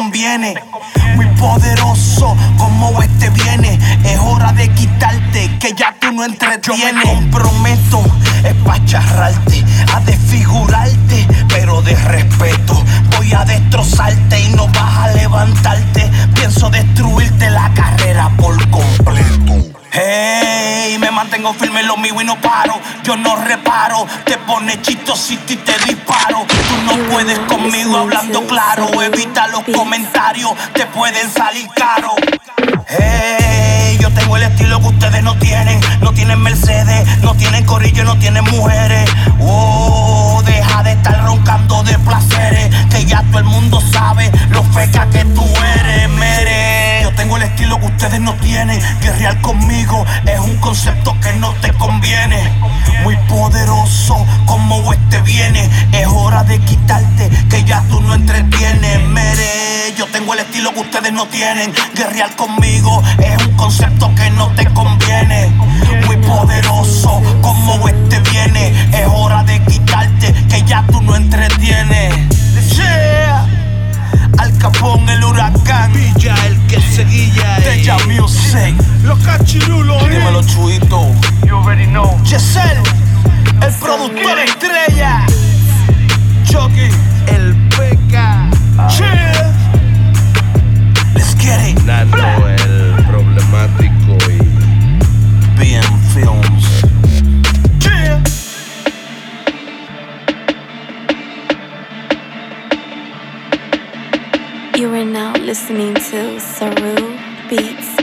conviene. Muy poderoso como este viene. Es hora de quitarte, que ya tú no entretienes. Yo me comprometo, es pa' charrarte, a desfigurarte, pero de respeto. Voy a destrozarte y no vas a levantarte. Pienso destruirte la carrera por completo. Hey, me mantengo firme en lo mío y no paro. Yo no reparo, te pones chistosito y te disparo. Tú no puedes conmigo hablando claro. Evita los comentarios, te pueden salir caro. Hey, yo tengo el estilo que ustedes no tienen. No tienen Mercedes, no tienen corillo, no tienen mujeres. Oh, deja de estar roncando de placeres, que ya todo el mundo sabe lo feca que tú eres, mere. Yo tengo el estilo que ustedes no tienen. Guerrear conmigo es un concepto que no te conviene. Muy poderoso como este viene. Es hora de quitarte, que ya tú no entretienes, mere. Yo tengo el estilo que ustedes no tienen. Guerrear conmigo es un concepto que no te conviene. Muy poderoso como este viene. Es hora de quitarte, que ya tú no entretienes. Yeah. Al Capón, el huracán, Villa, el que seguía. Deja Music, Los cachirulos. dímelo Chuito. You already know. Yesel, el productor estrella. Chucky, El Peca. yeah. Let's get it. Nano, el problemático y BM Films. Yeah. You are now listening to Saru Beats.